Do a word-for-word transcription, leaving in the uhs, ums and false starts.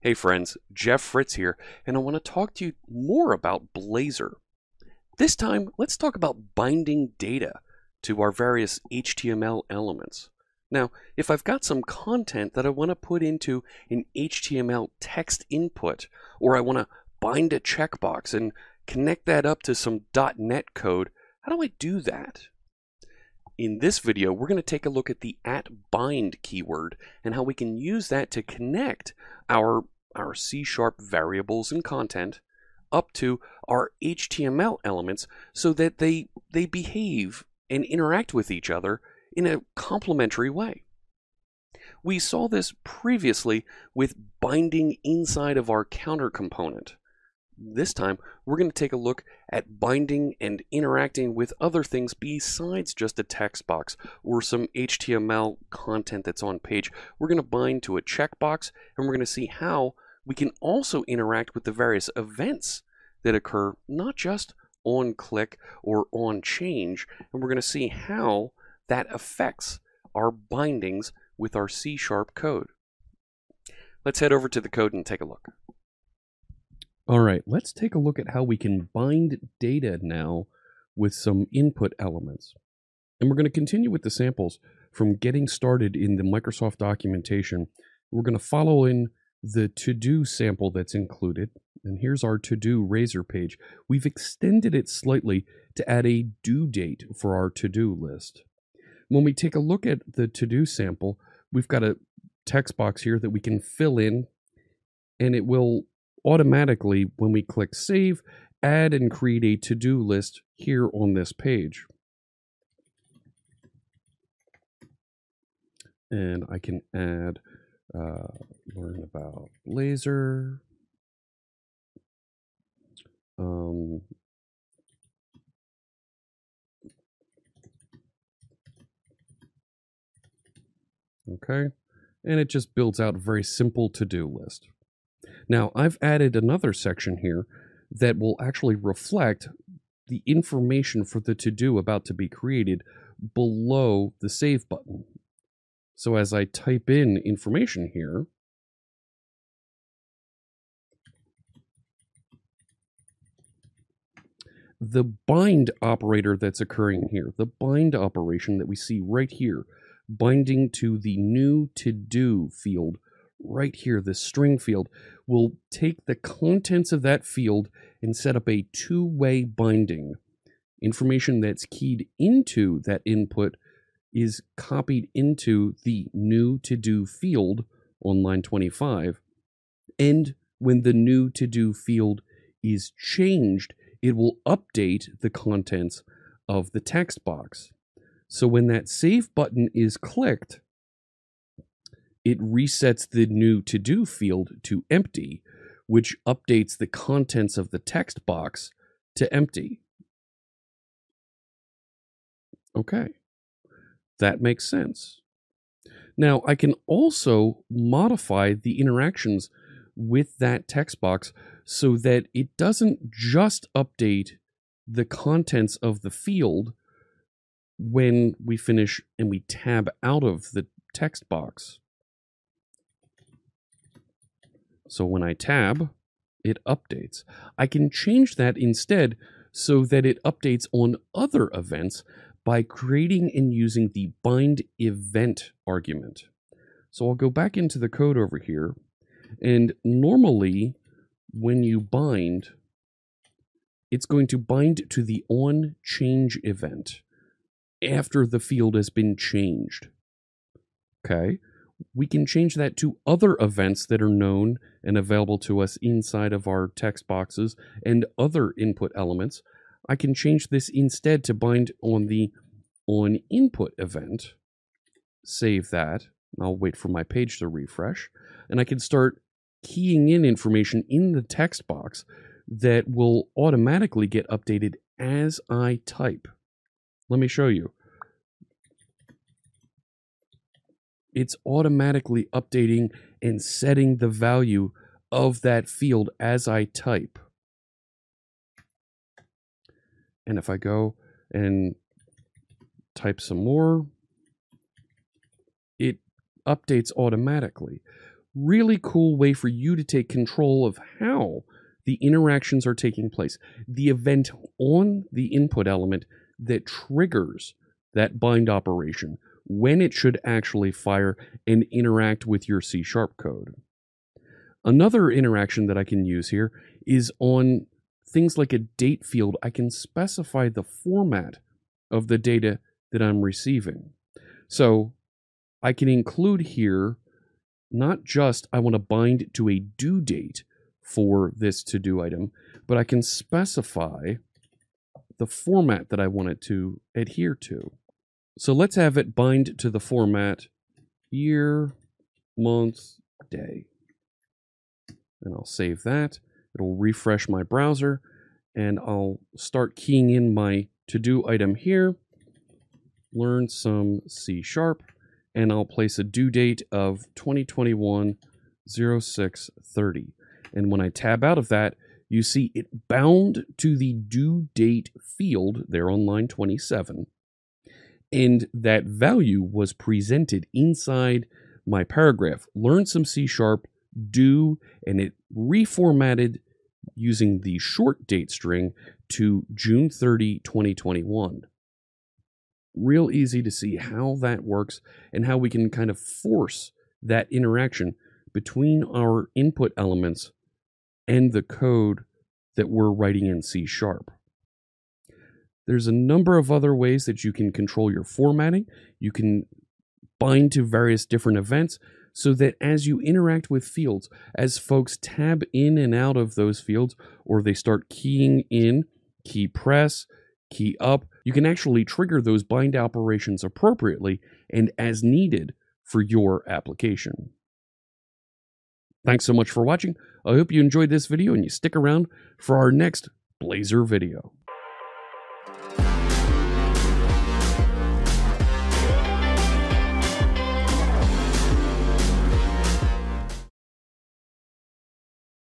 Hey friends, Jeff Fritz here, and I want to talk to you more about Blazor. This time, let's talk about binding data to our various H T M L elements. Now, if I've got some content that I want to put into an H T M L text input, or I want to bind a checkbox and connect that up to some dot net code, how do I do that? In this video, we're going to take a look at the at bind keyword and how we can use that to connect our, our C sharp variables and content up to our H T M L elements so that they, they behave and interact with each other in a complementary way. We saw this previously with binding inside of our counter component. This time, we're going to take a look at binding and interacting with other things besides just a text box or some H T M L content that's on page. We're going to bind to a checkbox, and we're going to see how we can also interact with the various events that occur, not just on click or on change, and we're going to see how that affects our bindings with our C sharp code. Let's head over to the code and take a look. All right, let's take a look at how we can bind data now with some input elements. And we're going to continue with the samples from getting started in the Microsoft documentation. We're going to follow in the to-do sample that's included. And here's our to-do Razor page. We've extended it slightly to add a due date for our to-do list. When we take a look at the to-do sample, we've got a text box here that we can fill in, and it will automatically, when we click save, add and create a to-do list here on this page. And I can add, uh, learn about Blazor. Um, okay, and it just builds out a very simple to-do list. Now, I've added another section here that will actually reflect the information for the to-do about to be created below the save button. So as I type in information here, the bind operator that's occurring here, the bind operation that we see right here, binding to the new to-do field right here, the string field, will take the contents of that field and set up a two-way binding. Information that's keyed into that input is copied into the new to-do field on line twenty-five. And when the new to-do field is changed, it will update the contents of the text box. So when that save button is clicked, it resets the new to-do field to empty, which updates the contents of the text box to empty. Okay, that makes sense. Now, I can also modify the interactions with that text box so that it doesn't just update the contents of the field when we finish and we tab out of the text box. So when I tab, it updates. I can change that instead so that it updates on other events by creating and using the bind event argument. So I'll go back into the code over here, and normally when you bind, it's going to bind to the on change event after the field has been changed. Okay? We can change that to other events that are known and available to us inside of our text boxes and other input elements. I can change this instead to bind on the on input event. Save that. I'll wait for my page to refresh. And I can start keying in information in the text box that will automatically get updated as I type. Let me show you. It's automatically updating and setting the value of that field as I type. And if I go and type some more, it updates automatically. really cool way for you to take control of how the interactions are taking place. The event on the input element that triggers that bind operation, when it should actually fire and interact with your C sharp code. Another interaction that I can use here is on things like a date field. I can specify the format of the data that I'm receiving. So I can include here not just I want to bind to a due date for this to-do item, but I can specify the format that I want it to adhere to. So let's have it bind to the format year, month, day. And I'll save that. It'll refresh my browser, and I'll start keying in my to-do item here, learn some C sharp, and I'll place a due date of twenty twenty-one oh six thirty. And when I tab out of that, you see it bound to the due date field there on line twenty-seven. And that value was presented inside my paragraph. Learn some C sharp, due, and it reformatted using the short date string to June thirtieth, twenty twenty-one. Real easy to see how that works and how we can kind of force that interaction between our input elements and the code that we're writing in C sharp. There's a number of other ways that you can control your formatting. You can bind to various different events so that as you interact with fields, as folks tab in and out of those fields, or they start keying in, key press, key up, you can actually trigger those bind operations appropriately and as needed for your application. Thanks so much for watching. I hope you enjoyed this video and you stick around for our next Blazor video.